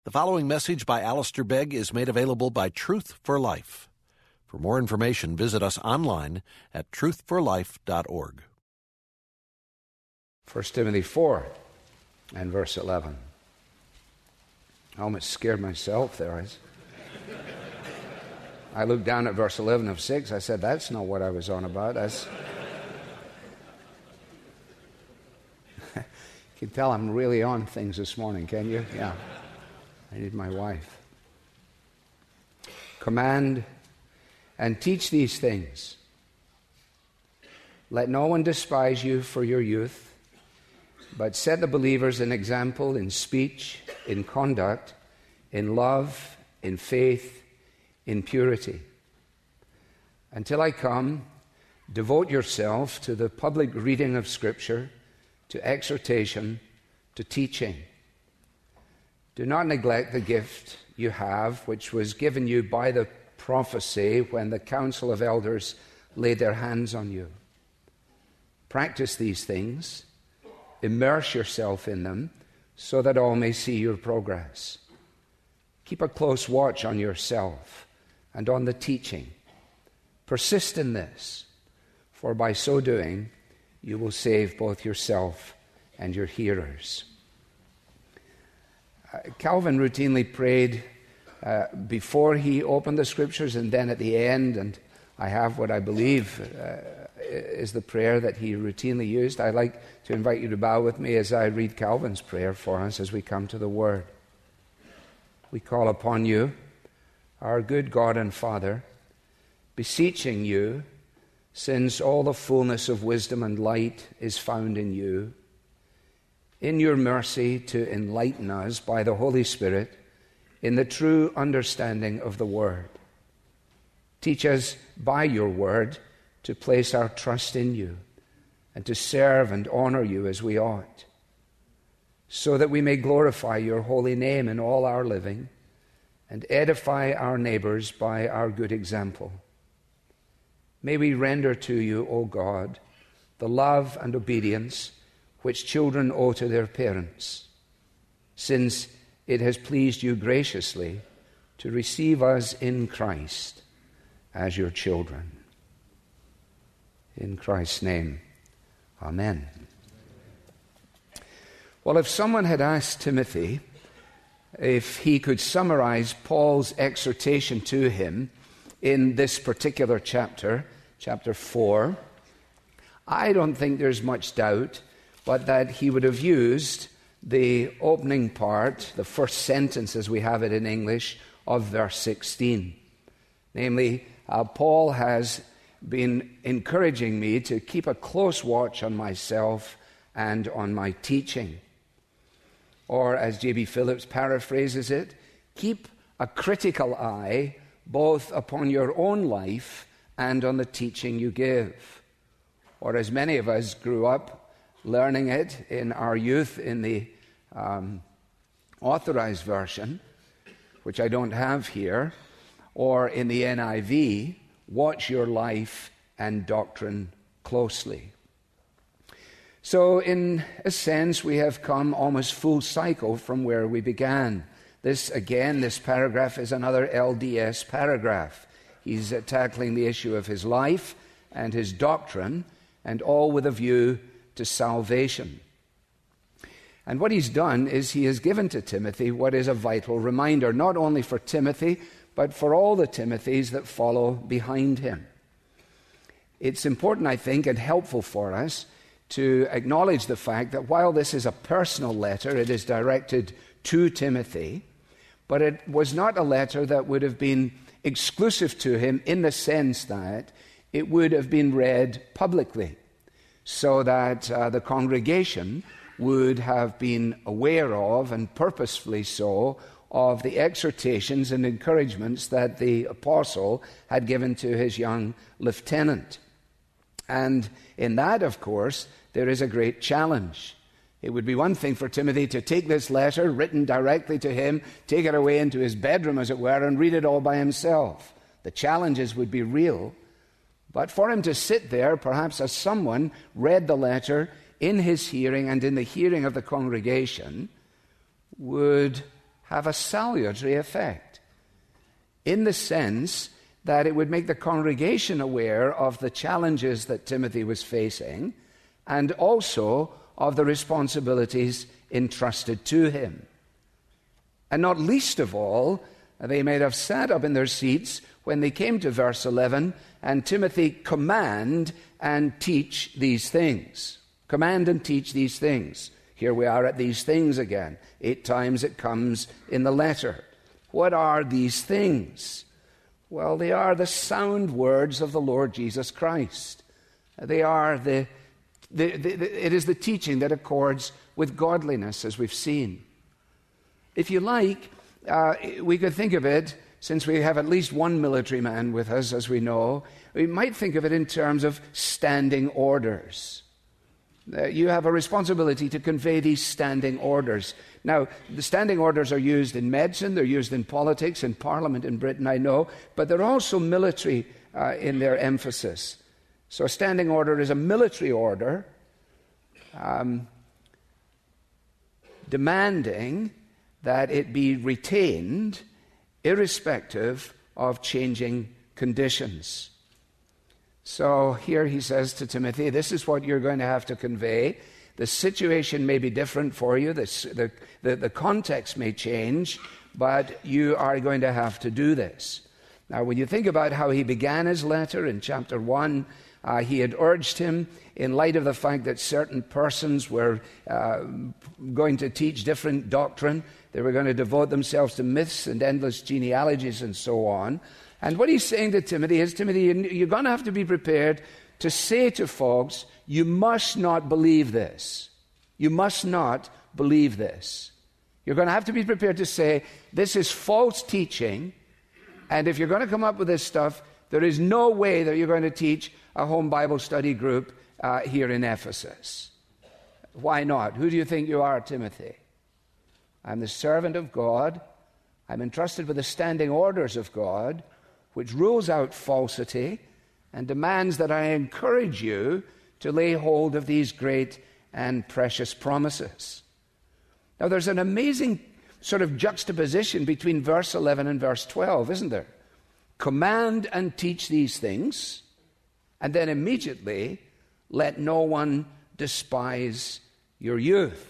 The following message by Alistair Begg is made available by Truth for Life. For more information, visit us online at truthforlife.org. 1 Timothy 4 and verse 11. I almost scared myself there. I looked down at verse 11 of 6. I said, that's not what I was on about. You can tell I'm really on things this morning, can you? Yeah. I need my wife. Command and teach these things. Let no one despise you for your youth, but set the believers an example in speech, in conduct, in love, in faith, in purity. Until I come, devote yourself to the public reading of Scripture, to exhortation, to teaching. Do not neglect the gift you have, which was given you by the prophecy when the council of elders laid their hands on you. Practice these things, immerse yourself in them, so that all may see your progress. Keep a close watch on yourself and on the teaching. Persist in this, for by so doing, you will save both yourself and your hearers. Calvin routinely prayed before he opened the Scriptures and then at the end, and I have what I believe is the prayer that he routinely used. I'd like to invite you to bow with me as I read Calvin's prayer for us as we come to the Word. We call upon you, our good God and Father, beseeching you, since all the fullness of wisdom and light is found in you, in your mercy to enlighten us by the Holy Spirit in the true understanding of the Word. Teach us by your Word to place our trust in you and to serve and honor you as we ought, so that we may glorify your holy name in all our living and edify our neighbors by our good example. May we render to you, O God, the love and obedience which children owe to their parents, since it has pleased you graciously to receive us in Christ as your children. In Christ's name, amen. Well, if someone had asked Timothy if he could summarize Paul's exhortation to him in this particular chapter, chapter 4, I don't think there's much doubt but that he would have used the opening part, the first sentence as we have it in English, of verse 16. Namely, Paul has been encouraging me to keep a close watch on myself and on my teaching. Or, as J.B. Phillips paraphrases it, keep a critical eye both upon your own life and on the teaching you give. Or, as many of us grew up learning it in our youth in the Authorized Version, which I don't have here, or in the NIV, watch your life and doctrine closely. So in a sense, we have come almost full cycle from where we began. This paragraph is another LDS paragraph. He's tackling the issue of his life and his doctrine, and all with a view to salvation. And what he's done is he has given to Timothy what is a vital reminder, not only for Timothy, but for all the Timothys that follow behind him. It's important, I think, and helpful for us to acknowledge the fact that while this is a personal letter, it is directed to Timothy, but it was not a letter that would have been exclusive to him in the sense that it would have been read publicly, so that the congregation would have been aware of, and purposefully so, of the exhortations and encouragements that the apostle had given to his young lieutenant. And in that, of course, there is a great challenge. It would be one thing for Timothy to take this letter written directly to him, take it away into his bedroom, as it were, and read it all by himself. The challenges would be real. But for him to sit there, perhaps as someone read the letter in his hearing and in the hearing of the congregation, would have a salutary effect, in the sense that it would make the congregation aware of the challenges that Timothy was facing and also of the responsibilities entrusted to him. And not least of all, they might have sat up in their seats when they came to verse 11, and Timothy, command and teach these things. Command and teach these things. Here we are at these things again. 8 times it comes in the letter. What are these things? Well, they are the sound words of the Lord Jesus Christ. They are it is the teaching that accords with godliness, as we've seen. If you like, we could think of it, since we have at least one military man with us, as we know, we might think of it in terms of standing orders. You have a responsibility to convey these standing orders. Now, the standing orders are used in medicine, they're used in politics, in Parliament in Britain, I know, but they're also military in their emphasis. So a standing order is a military order demanding that it be retained irrespective of changing conditions. So here he says to Timothy, this is what you're going to have to convey. The situation may be different for you, the context may change, but you are going to have to do this. Now, when you think about how he began his letter in chapter 1, he had urged him, in light of the fact that certain persons were going to teach different doctrine, they were going to devote themselves to myths and endless genealogies and so on. And what he's saying to Timothy is, Timothy, you're going to have to be prepared to say to folks, you must not believe this. You must not believe this. You're going to have to be prepared to say, this is false teaching, and if you're going to come up with this stuff, there is no way that you're going to teach a home Bible study group here in Ephesus. Why not? Who do you think you are, Timothy? I'm the servant of God. I'm entrusted with the standing orders of God, which rules out falsity and demands that I encourage you to lay hold of these great and precious promises. Now, there's an amazing sort of juxtaposition between verse 11 and verse 12, isn't there? Command and teach these things, and then immediately, let no one despise your youth.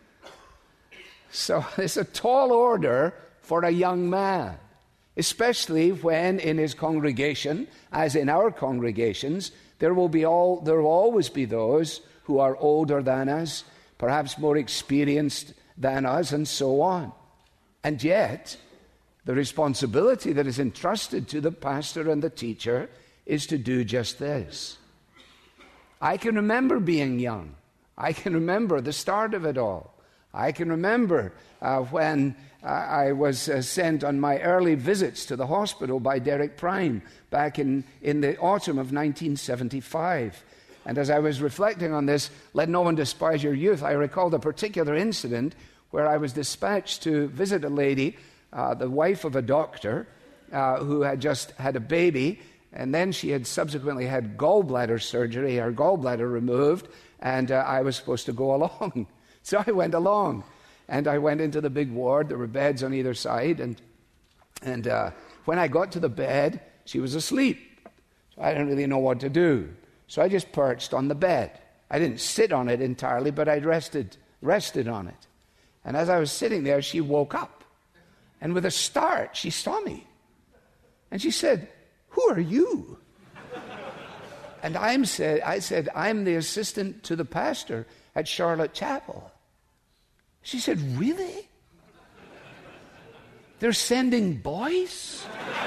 So it's a tall order for a young man, especially when in his congregation, as in our congregations, there will always be those who are older than us, perhaps more experienced than us, and so on. And yet, the responsibility that is entrusted to the pastor and the teacher is to do just this. I can remember being young. I can remember the start of it all. I can remember when I was sent on my early visits to the hospital by Derek Prime back in the autumn of 1975. And as I was reflecting on this, let no one despise your youth, I recalled a particular incident where I was dispatched to visit a lady, the wife of a doctor, who had just had a baby, and then she had subsequently had gallbladder surgery, her gallbladder removed, and I was supposed to go along. So I went along, and I went into the big ward. There were beds on either side, and when I got to the bed, she was asleep. So I didn't really know what to do. So I just perched on the bed. I didn't sit on it entirely, but I rested on it. And as I was sitting there, she woke up, and with a start, she saw me. And she said, "Who are you?" And I said, "I'm the assistant to the pastor at Charlotte Chapel." She said, "Really? They're sending boys?"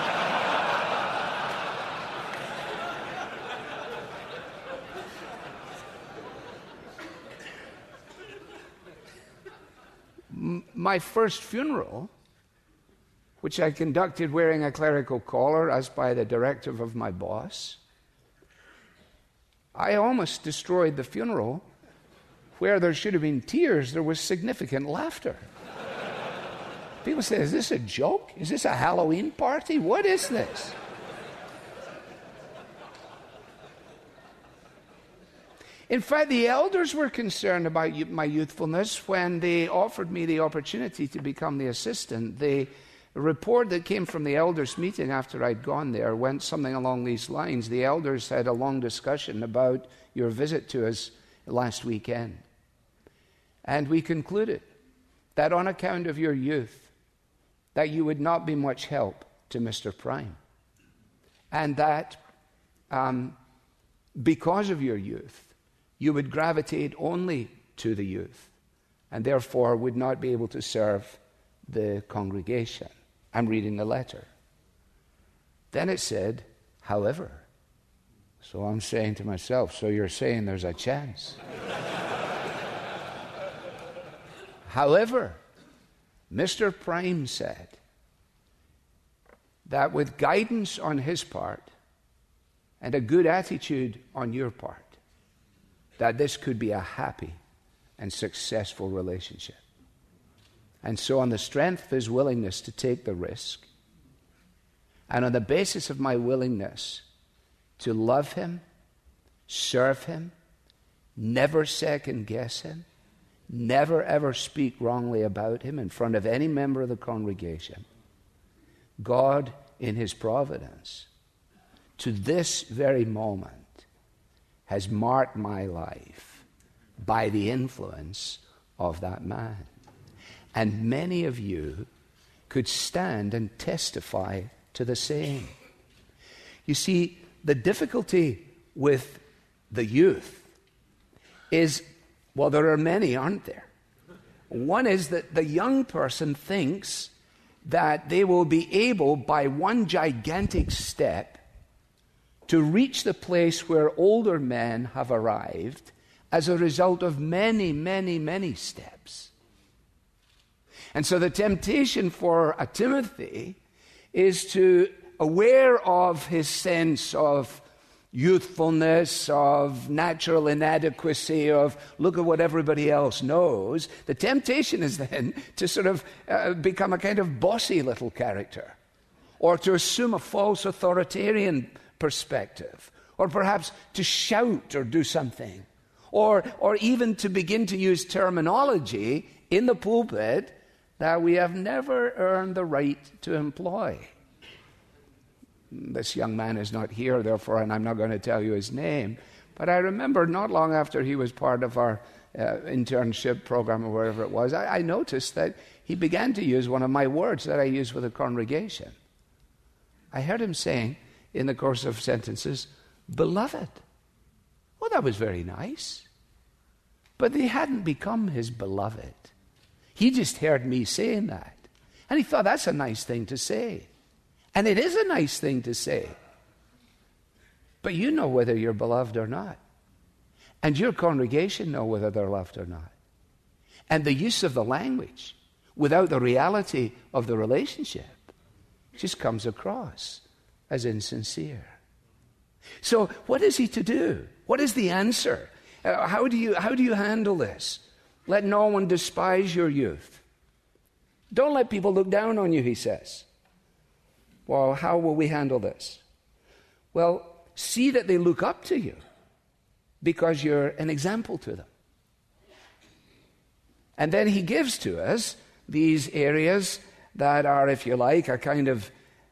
My first funeral, which I conducted wearing a clerical collar as by the directive of my boss, I almost destroyed the funeral. Where there should have been tears, there was significant laughter. People say, "Is this a joke? Is this a Halloween party? What is this?" In fact, the elders were concerned about my youthfulness when they offered me the opportunity to become the assistant. The report that came from the elders' meeting after I'd gone there went something along these lines. The elders had a long discussion about your visit to us last weekend. And we concluded that on account of your youth, that you would not be much help to Mr. Prime. And that because of your youth, you would gravitate only to the youth, and therefore would not be able to serve the congregation. I'm reading the letter. Then it said, however. So I'm saying to myself, so you're saying there's a chance. However, Mr. Prime said that with guidance on his part and a good attitude on your part, that this could be a happy and successful relationship. And so on the strength of his willingness to take the risk, and on the basis of my willingness to love him, serve him, never second guess him, never ever speak wrongly about him in front of any member of the congregation, God, in his providence, to this very moment, has marked my life by the influence of that man. And many of you could stand and testify to the same. You see, the difficulty with the youth is, well, there are many, aren't there? One is that the young person thinks that they will be able, by one gigantic step, to reach the place where older men have arrived as a result of many, many, many steps. And so the temptation for a Timothy is to, aware of his sense of youthfulness, of natural inadequacy, of look at what everybody else knows, the temptation is then to sort of become a kind of bossy little character, or to assume a false authoritarian perspective, or perhaps to shout or do something, or even to begin to use terminology in the pulpit that we have never earned the right to employ. This young man is not here, therefore, and I'm not going to tell you his name, but I remember not long after he was part of our internship program or wherever it was, I noticed that he began to use one of my words that I use with the congregation. I heard him saying, in the course of sentences, beloved. Well, that was very nice. But they hadn't become his beloved. He just heard me saying that. And he thought, that's a nice thing to say. And it is a nice thing to say. But you know whether you're beloved or not. And your congregation know whether they're loved or not. And the use of the language without the reality of the relationship just comes across as insincere. So what is he to do? What is the answer? How do you handle this? Let no one despise your youth. Don't let people look down on you, he says. Well, how will we handle this? Well, see that they look up to you because you're an example to them. And then he gives to us these areas that are, if you like, a kind of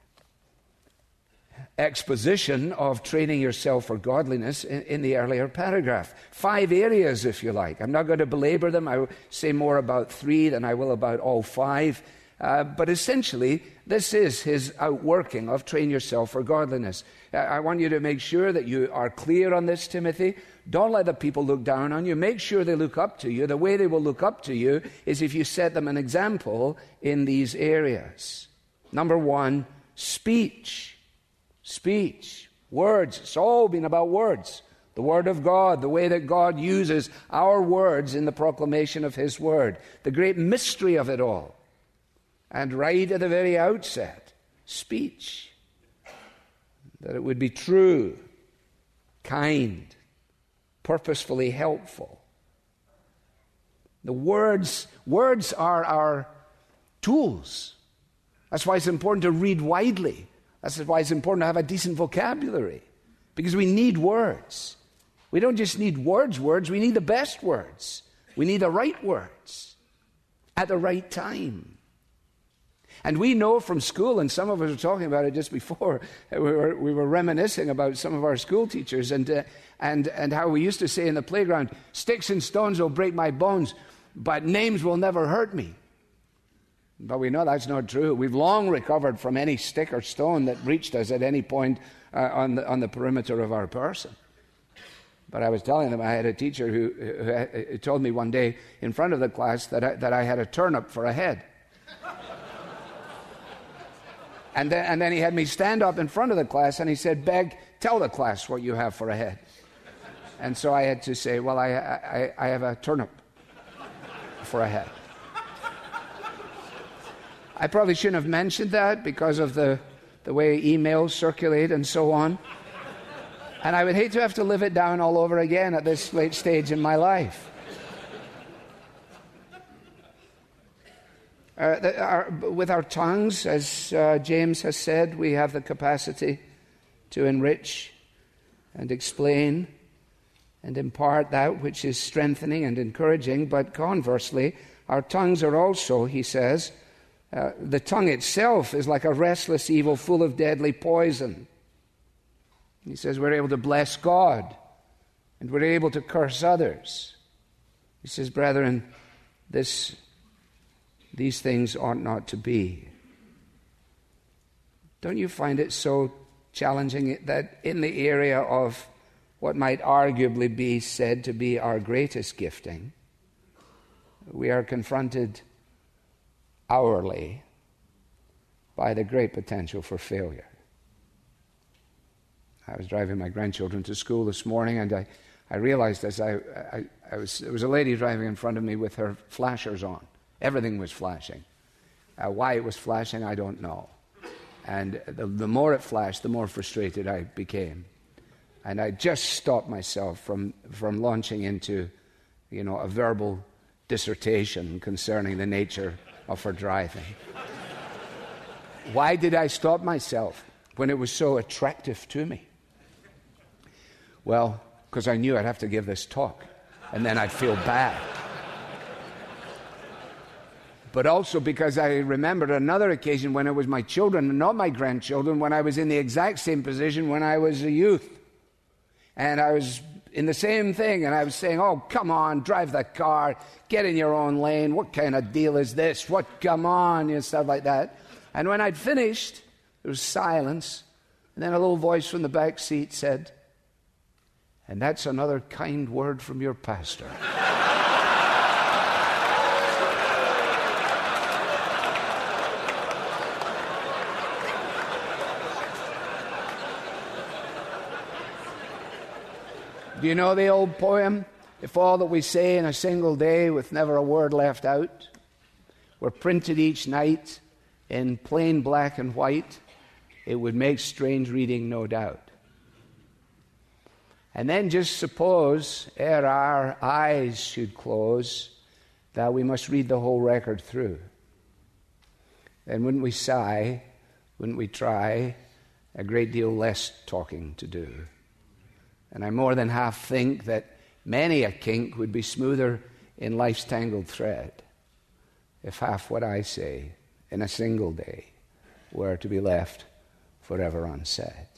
exposition of training yourself for godliness in the earlier paragraph. 5 areas, if you like. I'm not going to belabor them. I will say more about 3 than I will about all 5. But essentially, this is his outworking of train yourself for godliness. I want you to make sure that you are clear on this, Timothy. Don't let the people look down on you. Make sure they look up to you. The way they will look up to you is if you set them an example in these areas. Number 1, speech. Speech, words. It's all been about words. The Word of God, the way that God uses our words in the proclamation of His Word. The great mystery of it all. And right at the very outset, speech. That it would be true, kind, purposefully helpful. The words are our tools. That's why it's important to read widely. That's why it's important to have a decent vocabulary, because we need words. We don't just need words, we need the best words. We need the right words at the right time. And we know from school, and some of us were talking about it just before, we were reminiscing about some of our school teachers and how we used to say in the playground, sticks and stones will break my bones, but names will never hurt me. But we know that's not true. We've long recovered from any stick or stone that reached us at any point on the perimeter of our person. But I was telling them I had a teacher who told me one day in front of the class that I had a turnip for a head. And then he had me stand up in front of the class and he said, "Beg, tell the class what you have for a head." And so I had to say, "Well, I have a turnip for a head." I probably shouldn't have mentioned that because of the way emails circulate and so on. And I would hate to have to live it down all over again at this late stage in my life. With our tongues, as James has said, we have the capacity to enrich and explain and impart that which is strengthening and encouraging. But conversely, our tongues are also, he says, the tongue itself is like a restless evil full of deadly poison. He says we're able to bless God and we're able to curse others. He says, brethren, these things ought not to be. Don't you find it so challenging that in the area of what might arguably be said to be our greatest gifting, we are confronted hourly by the great potential for failure? I was driving my grandchildren to school this morning, and I realized as there was a lady driving in front of me with her flashers on. Everything was flashing. Why it was flashing, I don't know. And the more it flashed, the more frustrated I became. And I just stopped myself from launching into, a verbal dissertation concerning the nature of her driving. Why did I stop myself when it was so attractive to me? Well, because I knew I'd have to give this talk, and then I'd feel bad. But also because I remembered another occasion when it was my children and not my grandchildren, when I was in the exact same position when I was a youth. And I was in the same thing, and I was saying, "Oh, come on, drive the car, get in your own lane. What kind of deal is this? Come on," and stuff like that. And when I'd finished, there was silence, and then a little voice from the back seat said, "And that's another kind word from your pastor." Do you know the old poem, "If all that we say in a single day with never a word left out were printed each night in plain black and white, it would make strange reading, no doubt." And then just suppose, ere our eyes should close, that we must read the whole record through. Then wouldn't we sigh, wouldn't we try a great deal less talking to do? And I more than half think that many a kink would be smoother in life's tangled thread if half what I say in a single day were to be left forever unsaid.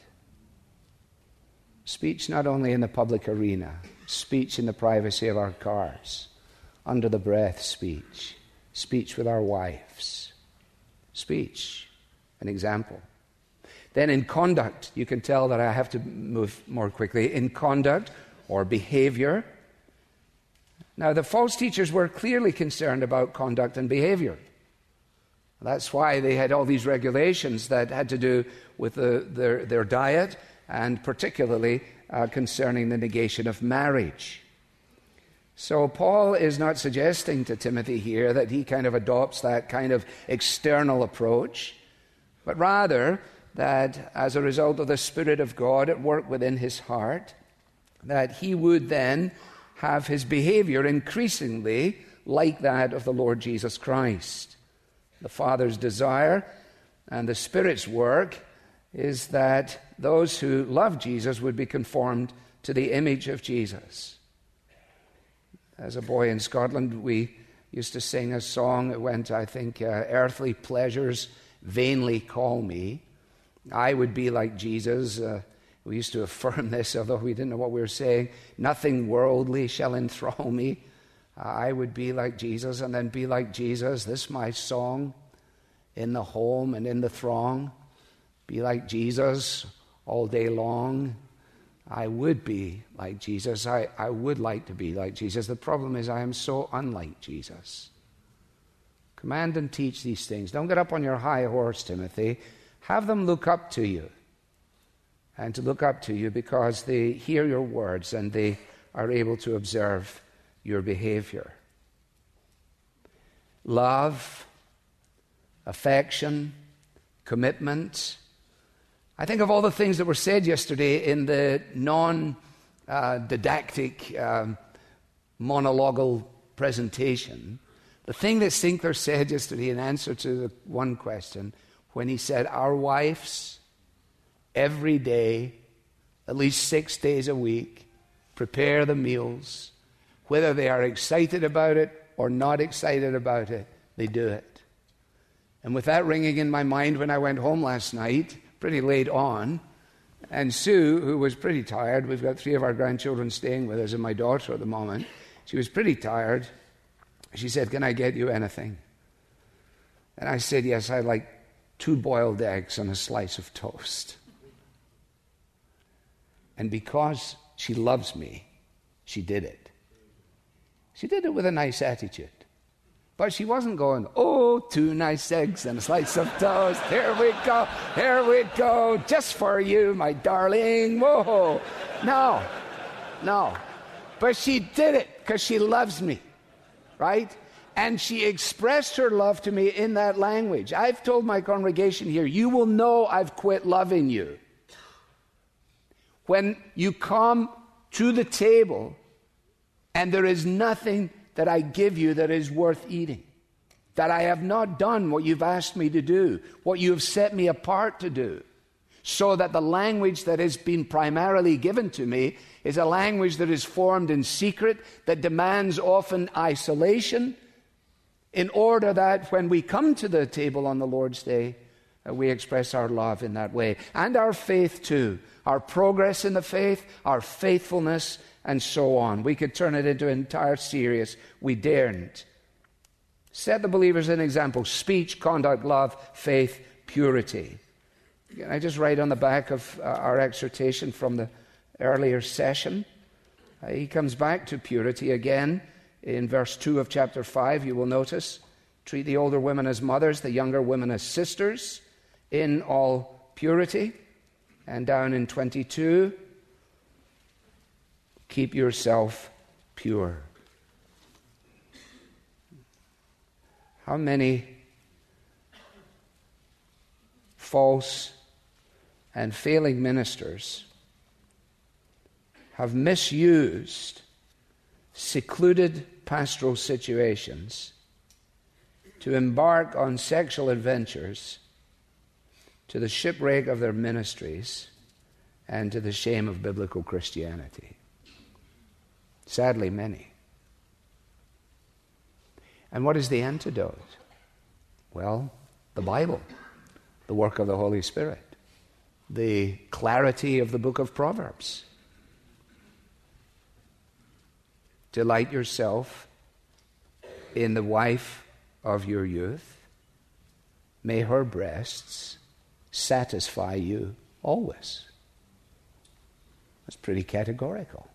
Speech not only in the public arena, speech in the privacy of our cars, under the breath speech, speech with our wives, speech, an example. Then in conduct, you can tell that I have to move more quickly. In conduct or behavior. Now, the false teachers were clearly concerned about conduct and behavior. That's why they had all these regulations that had to do with their diet, and particularly concerning the negation of marriage. So Paul is not suggesting to Timothy here that he kind of adopts that kind of external approach, but rather that as a result of the Spirit of God at work within his heart, that he would then have his behavior increasingly like that of the Lord Jesus Christ. The Father's desire and the Spirit's work is that those who love Jesus would be conformed to the image of Jesus. As a boy in Scotland, we used to sing a song. It went, I think, earthly pleasures vainly call me. I would be like Jesus. We used to affirm this, although we didn't know what we were saying. Nothing worldly shall enthrall me. I would be like Jesus, and then be like Jesus. This is my song in the home and in the throng. Be like Jesus all day long. I would be like Jesus. I would like to be like Jesus. The problem is I am so unlike Jesus. Command and teach these things. Don't get up on your high horse, Timothy. Have them look up to you. And to look up to you because they hear your words and they are able to observe your behavior. Love, affection, commitment. I think of all the things that were said yesterday in the non-didactic monologal presentation. The thing that Sinclair said yesterday in answer to the one question, when he said, our wives every day, at least 6 days a week, prepare the meals. Whether they are excited about it or not excited about it, they do it. And with that ringing in my mind when I went home last night, pretty late on, and Sue, who was pretty tired, we've got 3 of our grandchildren staying with us and my daughter at the moment, she was pretty tired. She said, can I get you anything? And I said, yes, I'd like 2 boiled eggs and a slice of toast. And because she loves me, she did it. She did it with a nice attitude. But she wasn't going, oh, 2 nice eggs and a slice of toast. Here we go, just for you, my darling. Whoa. No. But she did it because she loves me, right? And she expressed her love to me in that language. I've told my congregation here, you will know I've quit loving you when you come to the table and there is nothing that I give you that is worth eating, that I have not done what you've asked me to do, what you have set me apart to do, so that the language that has been primarily given to me is a language that is formed in secret, that demands often isolation, in order that when we come to the table on the Lord's Day, we express our love in that way. And our faith too, our progress in the faith, our faithfulness, and so on. We could turn it into an entire series. We daren't. Set the believers an example: speech, conduct, love, faith, purity. Can I just write on the back of our exhortation from the earlier session? He comes back to purity again in verse 2 of chapter 5. You will notice, treat the older women as mothers, the younger women as sisters, in all purity. And down in 22, keep yourself pure. How many false and failing ministers have misused secluded pastoral situations to embark on sexual adventures to the shipwreck of their ministries and to the shame of biblical Christianity. Sadly, many. And what is the antidote? Well, the Bible, the work of the Holy Spirit, the clarity of the book of Proverbs. Delight yourself in the wife of your youth. May her breasts satisfy you always. That's pretty categorical.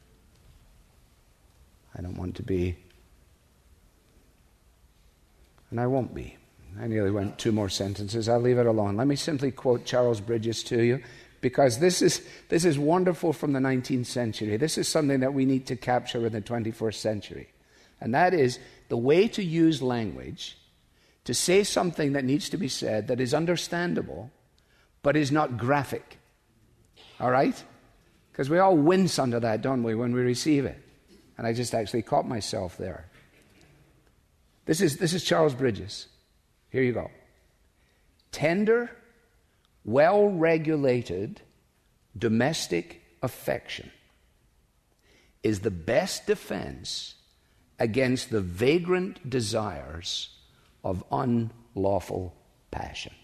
I don't want to be, and I won't be. I nearly went 2 more sentences. I'll leave it alone. Let me simply quote Charles Bridges to you, because this is wonderful from the 19th century. This is something that we need to capture in the 21st century. And that is the way to use language to say something that needs to be said that is understandable but is not graphic. All right? Because we all wince under that, don't we, when we receive it? And I just actually caught myself there. This is Charles Bridges. Here you go. Tender, well-regulated domestic affection is the best defense against the vagrant desires of unlawful passion.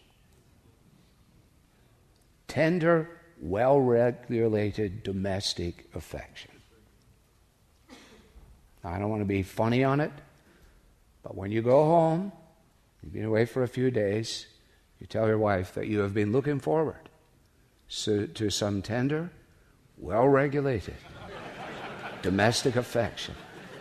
Tender, well-regulated domestic affection. Now, I don't want to be funny on it, but when you go home, you've been away for a few days, you tell your wife that you have been looking forward to some tender, well-regulated domestic affection.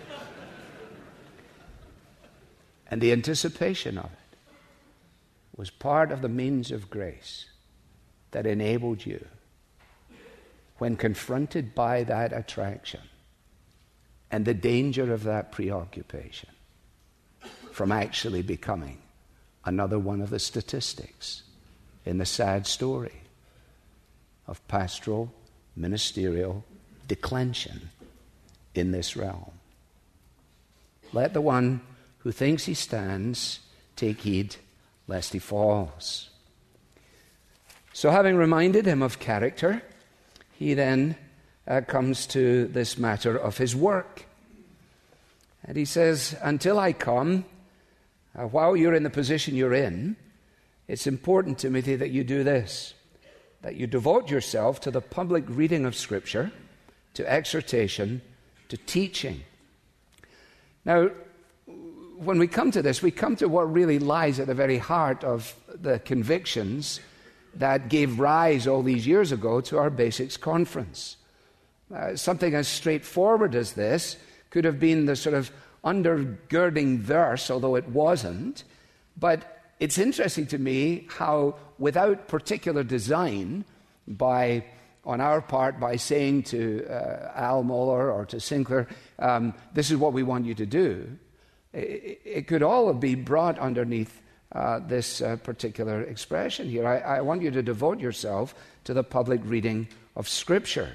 And the anticipation of it was part of the means of grace that enabled you, when confronted by that attraction and the danger of that preoccupation, from actually becoming another one of the statistics in the sad story of pastoral, ministerial declension in this realm. Let the one who thinks he stands take heed lest he falls. So, having reminded him of character, he then comes to this matter of his work. And he says, until I come, while you're in the position you're in, it's important, Timothy, that you do this, that you devote yourself to the public reading of Scripture, to exhortation, to teaching. Now, when we come to this, we come to what really lies at the very heart of the convictions that gave rise all these years ago to our Basics Conference. Something as straightforward as this could have been the sort of undergirding verse, although it wasn't. But it's interesting to me how, without particular design, on our part, by saying to Al Mohler or to Sinclair, this is what we want you to do, it could all be brought underneath this particular expression here. I want you to devote yourself to the public reading of Scripture.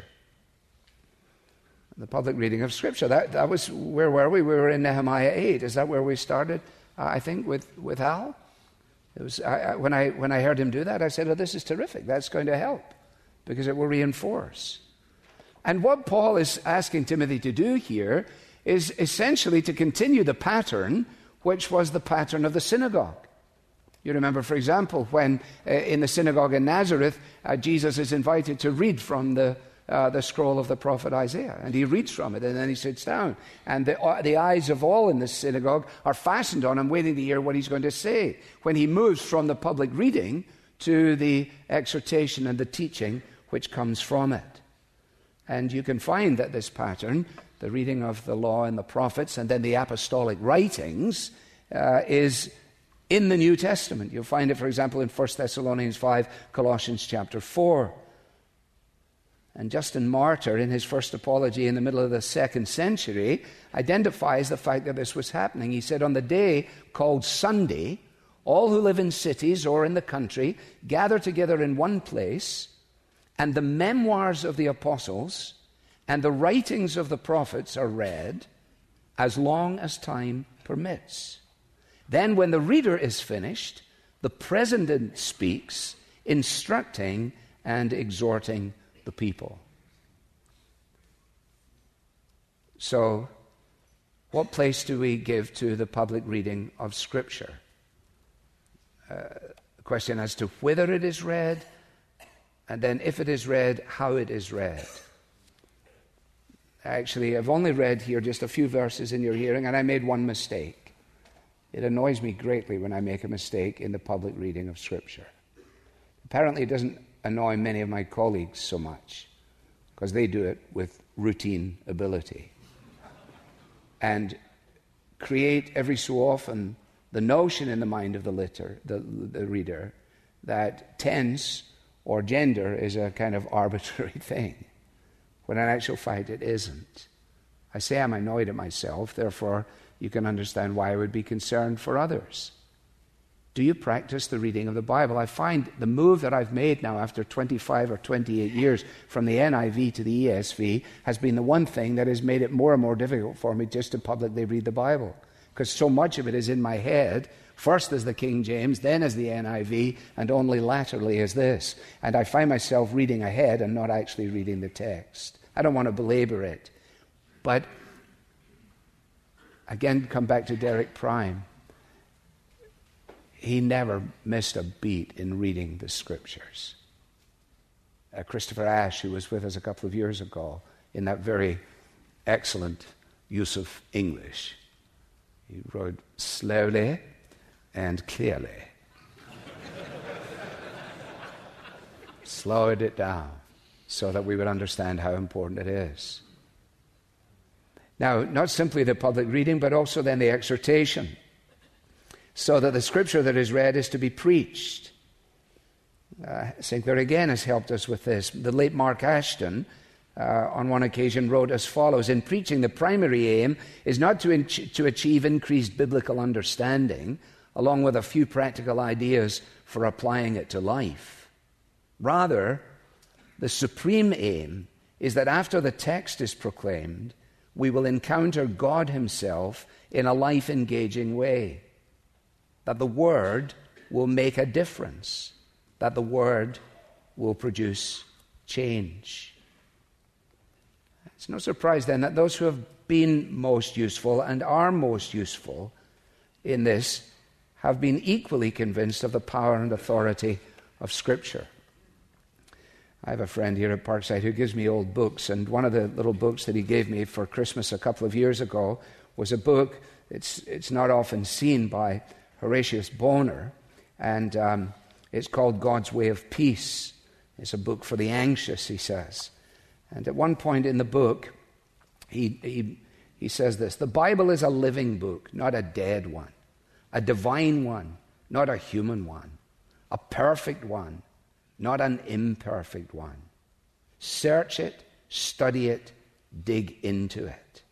The public reading of Scripture. That was, where were we? We were in Nehemiah 8. Is that where we started, I think, with Al? It was, when I heard him do that, I said, oh, this is terrific. That's going to help, because it will reinforce. And what Paul is asking Timothy to do here is essentially to continue the pattern, which was the pattern of the synagogue. You remember, for example, when in the synagogue in Nazareth, Jesus is invited to read from the scroll of the prophet Isaiah. And he reads from it, and then he sits down. And the eyes of all in the synagogue are fastened on him, waiting to hear what he's going to say, when he moves from the public reading to the exhortation and the teaching which comes from it. And you can find that this pattern, the reading of the law and the prophets, and then the apostolic writings, is in the New Testament. You'll find it, for example, in 1 Thessalonians 5, Colossians chapter 4. And Justin Martyr, in his first apology in the middle of the 2nd century, identifies the fact that this was happening. He said, on the day called Sunday, all who live in cities or in the country gather together in one place, and the memoirs of the apostles and the writings of the prophets are read as long as time permits. Then, when the reader is finished, the president speaks, instructing and exhorting the people. So, what place do we give to the public reading of Scripture? A question as to whether it is read, and then if it is read, how it is read. Actually, I've only read here just a few verses in your hearing, and I made one mistake. It annoys me greatly when I make a mistake in the public reading of Scripture. Apparently, it doesn't annoy many of my colleagues so much, because they do it with routine ability. And create every so often the notion in the mind of the reader that tense or gender is a kind of arbitrary thing, when in actual fact it isn't. I say I'm annoyed at myself, therefore you can understand why I would be concerned for others. Do you practice the reading of the Bible? I find the move that I've made now after 25 or 28 years from the NIV to the ESV has been the one thing that has made it more and more difficult for me just to publicly read the Bible, because so much of it is in my head, first as the King James, then as the NIV, and only latterly as this. And I find myself reading ahead and not actually reading the text. I don't want to belabor it. But again, come back to Derek Prime. He never missed a beat in reading the Scriptures. Christopher Ash, who was with us a couple of years ago, in that very excellent use of English, he wrote slowly and clearly. Slowed it down so that we would understand how important it is. Now, not simply the public reading, but also then the exhortation, so that the Scripture that is read is to be preached. St. Clair again has helped us with this. The late Mark Ashton, on one occasion, wrote as follows: in preaching, the primary aim is not to achieve increased biblical understanding, along with a few practical ideas for applying it to life. Rather, the supreme aim is that after the text is proclaimed, we will encounter God Himself in a life-engaging way, that the Word will make a difference, that the Word will produce change. It's no surprise then that those who have been most useful and are most useful in this have been equally convinced of the power and authority of Scripture. I have a friend here at Parkside who gives me old books, and one of the little books that he gave me for Christmas a couple of years ago was a book, it's not often seen, by Horatius Bonar, and it's called God's Way of Peace. It's a book for the anxious, he says. And at one point in the book, he says this: the Bible is a living book, not a dead one, a divine one, not a human one, a perfect one, not an imperfect one. Search it, study it, dig into it.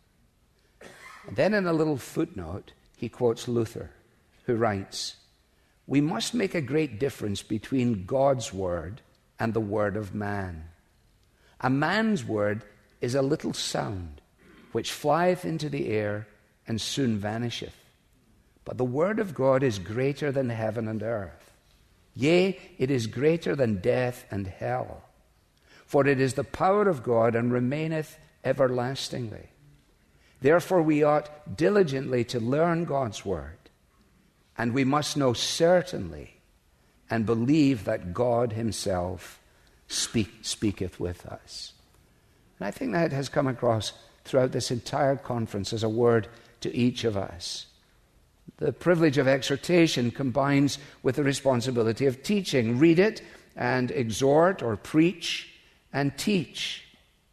And then in a little footnote, he quotes Luther, who writes, we must make a great difference between God's word and the word of man. A man's word is a little sound, which flieth into the air and soon vanisheth. But the word of God is greater than heaven and earth. Yea, it is greater than death and hell. For it is the power of God and remaineth everlastingly. Therefore we ought diligently to learn God's word. And we must know certainly and believe that God Himself speaketh with us. And I think that has come across throughout this entire conference as a word to each of us. The privilege of exhortation combines with the responsibility of teaching. Read it and exhort or preach and teach.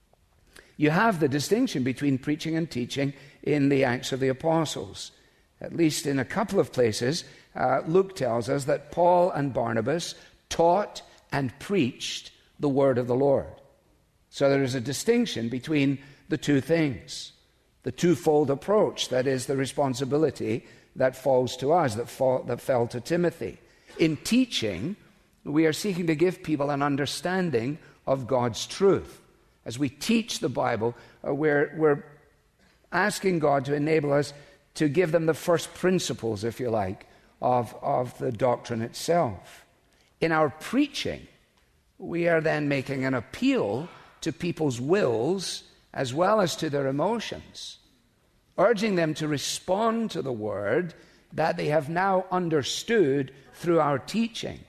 You have the distinction between preaching and teaching in the Acts of the Apostles. At least in a couple of places, Luke tells us that Paul and Barnabas taught and preached the word of the Lord. So there is a distinction between the two things, the twofold approach, that is, the responsibility that falls to us, that fell to Timothy. In teaching, we are seeking to give people an understanding of God's truth. As we teach the Bible, we're asking God to enable us to give them the first principles, if you like, of the doctrine itself. In our preaching, we are then making an appeal to people's wills as well as to their emotions, urging them to respond to the word that they have now understood through our teaching.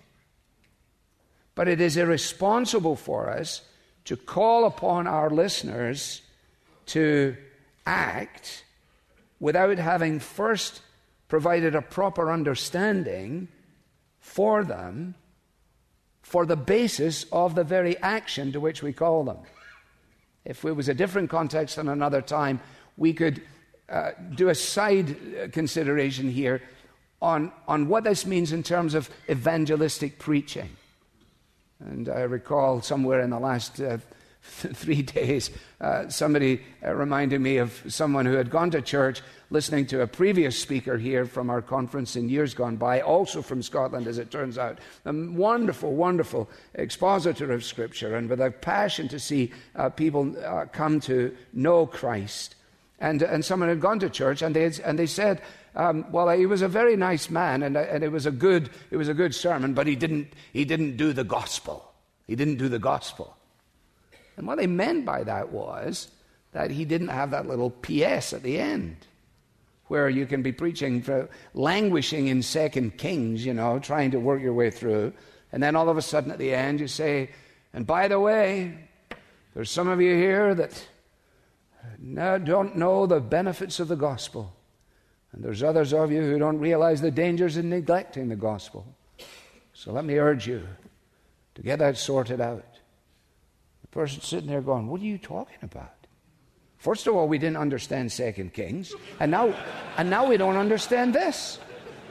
But it is irresponsible for us to call upon our listeners to act without having first provided a proper understanding for them for the basis of the very action to which we call them. If it was a different context and another time, we could do a side consideration here on what this means in terms of evangelistic preaching. And I recall somewhere in the last 3 days, somebody reminded me of someone who had gone to church listening to a previous speaker here from our conference in years gone by, also from Scotland, as it turns out. A wonderful, wonderful expositor of Scripture, and with a passion to see people come to know Christ. And someone had gone to church, and they said, well, he was a very nice man, and it was a good sermon, but he didn't do the gospel. He didn't do the gospel. And what they meant by that was that he didn't have that little PS at the end, where you can be preaching, languishing in 2 Kings, trying to work your way through, and then all of a sudden at the end you say, and by the way, there's some of you here that don't know the benefits of the gospel, and there's others of you who don't realize the dangers in neglecting the gospel. So let me urge you to get that sorted out. The person sitting there going, what are you talking about? First of all, we didn't understand 2 Kings, and now we don't understand this.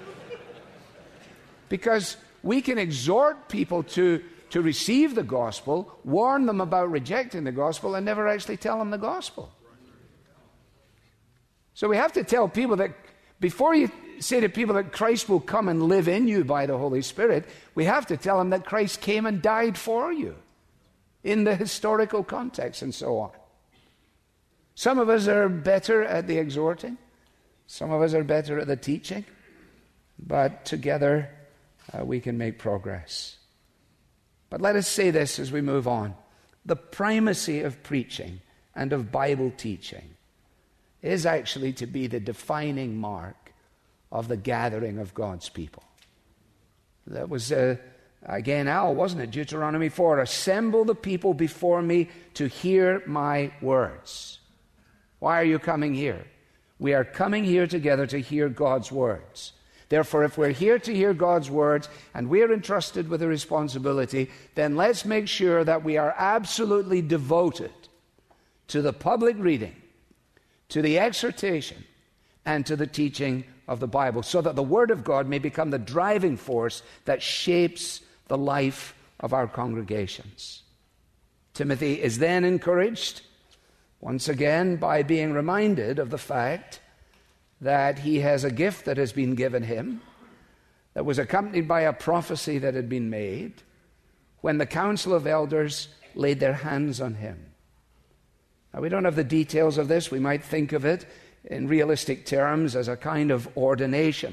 Because we can exhort people to receive the gospel, warn them about rejecting the gospel, and never actually tell them the gospel. So we have to tell people that before you say to people that Christ will come and live in you by the Holy Spirit, we have to tell them that Christ came and died for you in the historical context and so on. Some of us are better at the exhorting. Some of us are better at the teaching. But together we can make progress. But let us say this as we move on. The primacy of preaching and of Bible teaching is actually to be the defining mark of the gathering of God's people. That was, again, Al, wasn't it? Deuteronomy 4, assemble the people before me to hear my words. Why are you coming here? We are coming here together to hear God's words. Therefore, if we're here to hear God's words and we're entrusted with a responsibility, then let's make sure that we are absolutely devoted to the public reading, to the exhortation, and to the teaching of the Bible, so that the Word of God may become the driving force that shapes the life of our congregations. Timothy is then encouraged, once again, by being reminded of the fact that he has a gift that has been given him, that was accompanied by a prophecy that had been made when the council of elders laid their hands on him. Now, we don't have the details of this. We might think of it in realistic terms as a kind of ordination.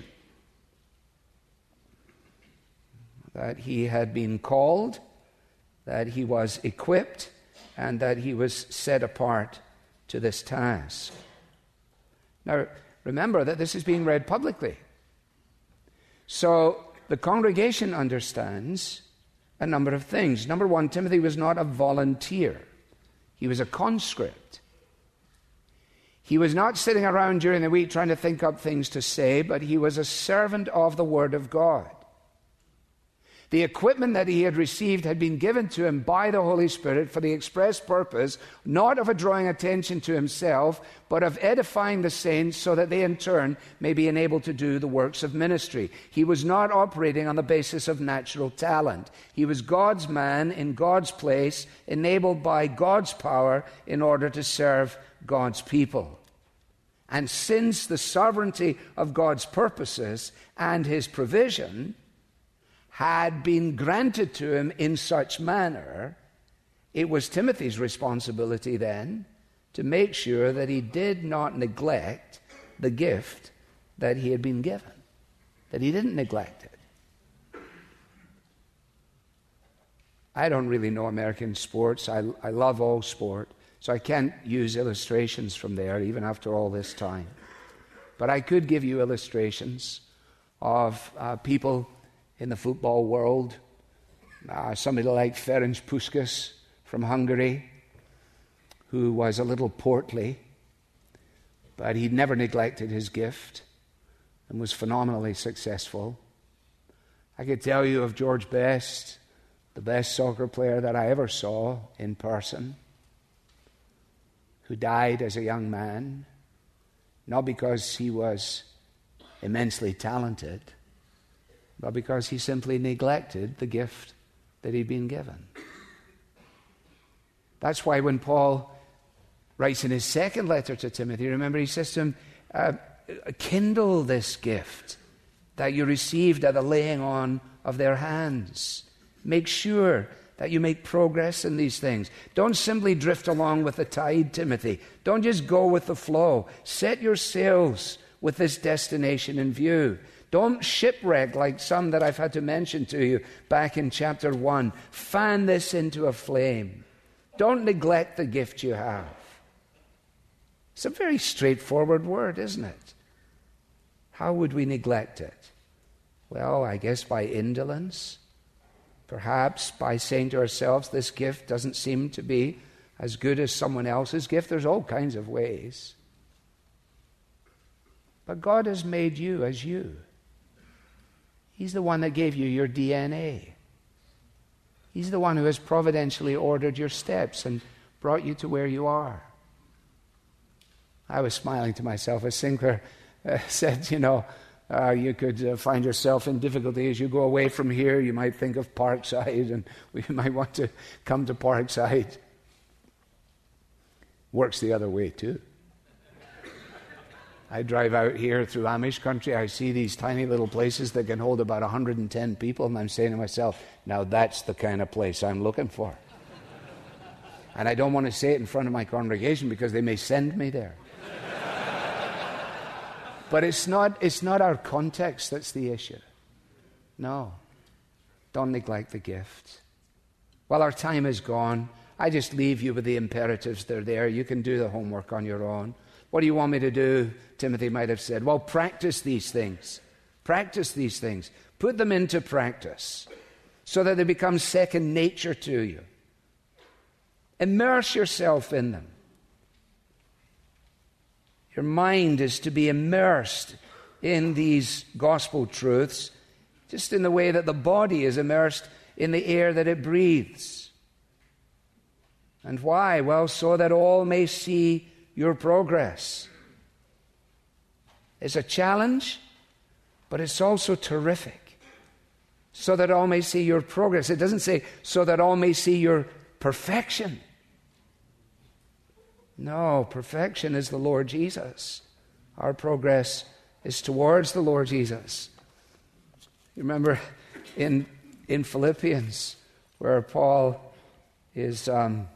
That he had been called, that he was equipped, and that he was set apart to this task. Now, remember that this is being read publicly. So the congregation understands a number of things. Number one, Timothy was not a volunteer. He was a conscript. He was not sitting around during the week trying to think up things to say, but he was a servant of the Word of God. The equipment that he had received had been given to him by the Holy Spirit for the express purpose, not of drawing attention to himself, but of edifying the saints so that they in turn may be enabled to do the works of ministry. He was not operating on the basis of natural talent. He was God's man in God's place, enabled by God's power in order to serve God's people. And since the sovereignty of God's purposes and his provision had been granted to him in such manner, it was Timothy's responsibility then to make sure that he did not neglect the gift that he had been given, that he didn't neglect it. I don't really know American sports. I love all sport, so I can't use illustrations from there even after all this time. But I could give you illustrations of people in the football world, somebody like Ferenc Puskás from Hungary, who was a little portly, but he'd never neglected his gift and was phenomenally successful. I could tell you of George Best, the best soccer player that I ever saw in person, who died as a young man, not because he was immensely talented, but because he simply neglected the gift that he'd been given. That's why when Paul writes in his second letter to Timothy, remember he says to him, kindle this gift that you received at the laying on of their hands. Make sure that you make progress in these things. Don't simply drift along with the tide, Timothy. Don't just go with the flow. Set your sails with this destination in view. Don't shipwreck like some that I've had to mention to you back in chapter 1. Fan this into a flame. Don't neglect the gift you have. It's a very straightforward word, isn't it? How would we neglect it? Well, I guess by indolence. Perhaps by saying to ourselves, this gift doesn't seem to be as good as someone else's gift. There's all kinds of ways. But God has made you as you. He's the one that gave you your DNA. He's the one who has providentially ordered your steps and brought you to where you are. I was smiling to myself as Sinclair said, you could find yourself in difficulty as you go away from here. You might think of Parkside, and we might want to come to Parkside. Works the other way too. I drive out here through Amish country. I see these tiny little places that can hold about 110 people, and I'm saying to myself, now that's the kind of place I'm looking for. And I don't want to say it in front of my congregation because they may send me there. But it's not our context that's the issue. No. Don't neglect the gift. Well, our time is gone. I just leave you with the imperatives. They're there. You can do the homework on your own. What do you want me to do? Timothy might have said. Well, practice these things. Practice these things. Put them into practice so that they become second nature to you. Immerse yourself in them. Your mind is to be immersed in these gospel truths, just in the way that the body is immersed in the air that it breathes. And why? Well, so that all may see your progress. It's a challenge, but it's also terrific. So that all may see your progress. It doesn't say, so that all may see your perfection. No, perfection is the Lord Jesus. Our progress is towards the Lord Jesus. You remember in Philippians, where Paul is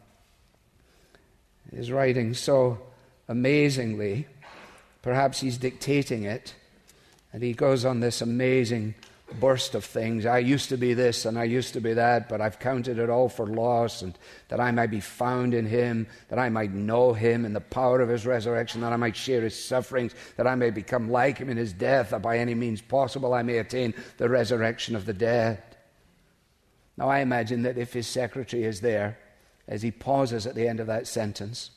writing so amazingly. Perhaps he's dictating it, and he goes on this amazing burst of things. I used to be this and I used to be that, but I've counted it all for loss, and that I might be found in him, that I might know him in the power of his resurrection, that I might share his sufferings, that I may become like him in his death, that by any means possible I may attain the resurrection of the dead. Now I imagine that if his secretary is there, as he pauses at the end of that sentence,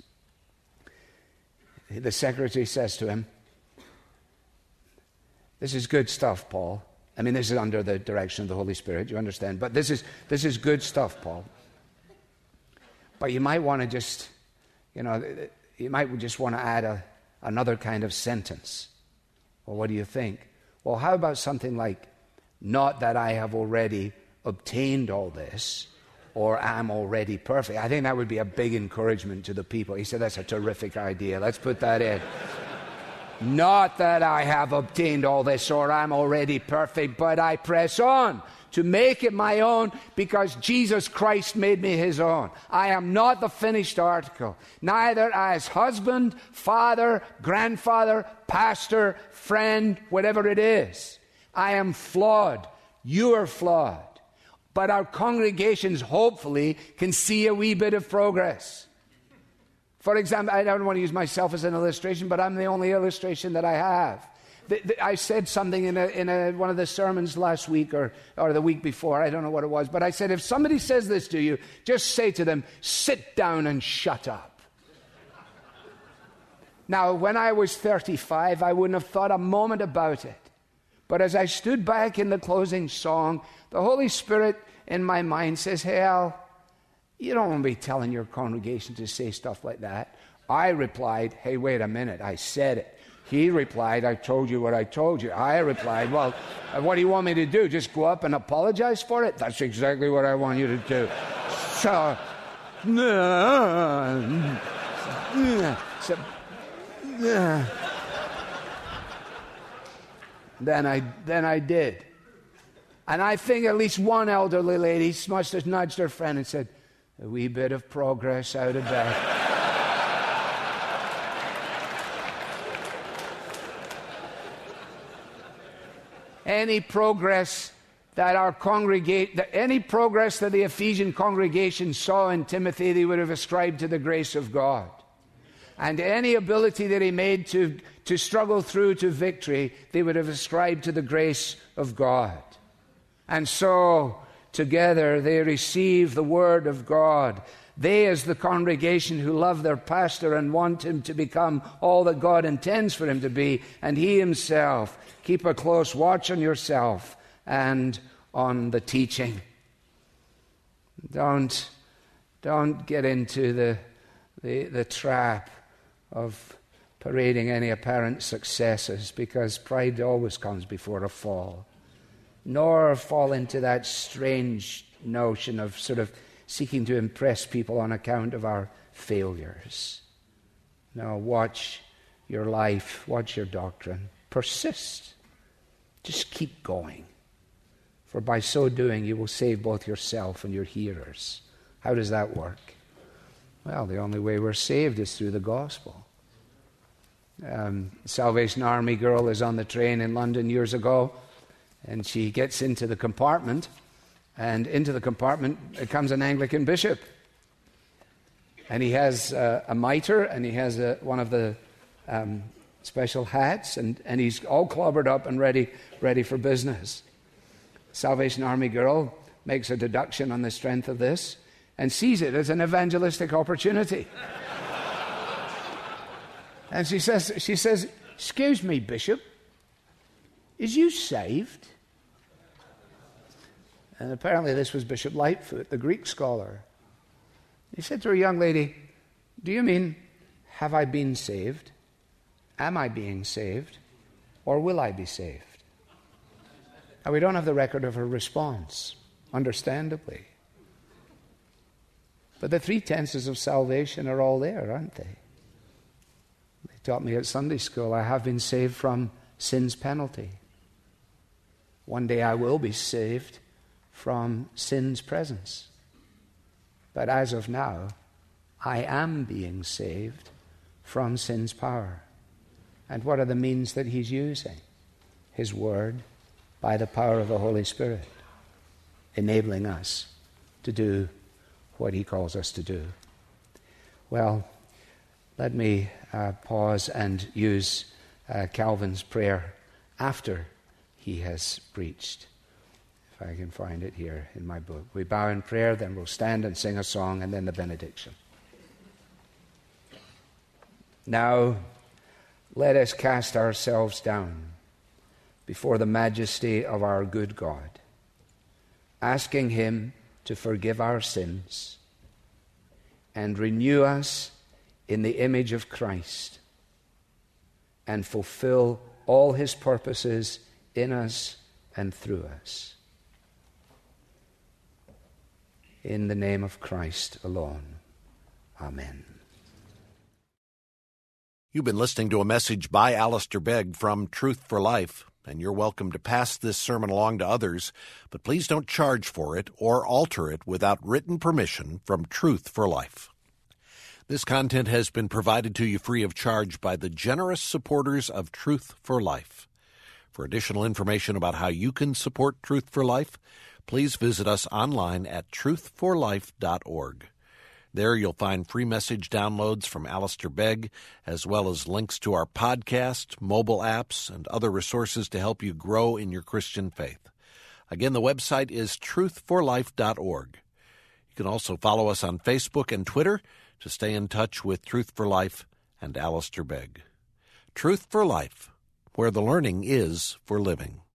the secretary says to him, this is good stuff, Paul. I mean, this is under the direction of the Holy Spirit, you understand. But this is good stuff, Paul. But you might want to just, you might just want to add another kind of sentence. Well, what do you think? Well, how about something like, not that I have already obtained all this, or am already perfect. I think that would be a big encouragement to the people. He said, that's a terrific idea. Let's put that in. Not that I have obtained all this or I'm already perfect, but I press on to make it my own because Jesus Christ made me his own. I am not the finished article, neither as husband, father, grandfather, pastor, friend, whatever it is. I am flawed. You are flawed. But our congregations hopefully can see a wee bit of progress. For example, I don't want to use myself as an illustration, but I'm the only illustration that I have. I said something in one of the sermons last week or the week before, I don't know what it was, but I said, if somebody says this to you, just say to them, sit down and shut up. Now, when I was 35, I wouldn't have thought a moment about it. But as I stood back in the closing song, the Holy Spirit in my mind says, hey, Al, you don't want to be telling your congregation to say stuff like that. I replied, hey, wait a minute, I said it. He replied, I told you what I told you. I replied, well, what do you want me to do? Just go up and apologize for it? That's exactly what I want you to do. So then I did. And I think at least one elderly lady must have nudged her friend and said, a wee bit of progress out of that. Any progress that the Ephesian congregation saw in Timothy, they would have ascribed to the grace of God. And any ability that he made to struggle through to victory, they would have ascribed to the grace of God. And so, together, they receive the word of God. They, as the congregation who love their pastor and want him to become all that God intends for him to be, and he himself, keep a close watch on yourself and on the teaching. Don't get into the trap of parading any apparent successes, because pride always comes before a fall. Nor fall into that strange notion of sort of seeking to impress people on account of our failures. No, watch your life, watch your doctrine. Persist. Just keep going. For by so doing, you will save both yourself and your hearers. How does that work? Well, the only way we're saved is through the gospel. Salvation Army girl is on the train in London years ago, and she gets into the compartment, and into the compartment comes an Anglican bishop. And he has a mitre, and he has one of the special hats, and he's all clobbered up and ready for business. Salvation Army girl makes a deduction on the strength of this and sees it as an evangelistic opportunity. And she says, "Excuse me, Bishop, is you saved?" And apparently this was Bishop Lightfoot, the Greek scholar. He said to her, "Young lady, do you mean, have I been saved? Am I being saved? Or will I be saved?" And we don't have the record of her response, understandably. But the three tenses of salvation are all there, aren't they? They taught me at Sunday school, I have been saved from sin's penalty. One day I will be saved from sin's presence. But as of now, I am being saved from sin's power. And what are the means that he's using? His word, by the power of the Holy Spirit, enabling us to do what he calls us to do. Well, let me pause and use Calvin's prayer after he has preached. If I can find it here in my book. We bow in prayer, then we'll stand and sing a song, and then the benediction. Now, let us cast ourselves down before the majesty of our good God, asking him to forgive our sins and renew us in the image of Christ and fulfill all his purposes in us and through us. In the name of Christ alone. Amen. You've been listening to a message by Alistair Begg from Truth for Life, and you're welcome to pass this sermon along to others, but please don't charge for it or alter it without written permission from Truth for Life. This content has been provided to you free of charge by the generous supporters of Truth for Life. For additional information about how you can support Truth for Life, please visit us online at truthforlife.org. There you'll find free message downloads from Alistair Begg, as well as links to our podcast, mobile apps, and other resources to help you grow in your Christian faith. Again, the website is truthforlife.org. You can also follow us on Facebook and Twitter to stay in touch with Truth for Life and Alistair Begg. Truth for Life, where the learning is for living.